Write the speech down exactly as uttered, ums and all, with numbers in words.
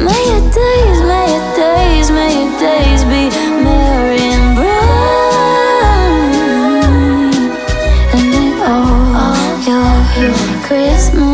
May your days, may your days, may your days be merry and bright. And may all your Christmas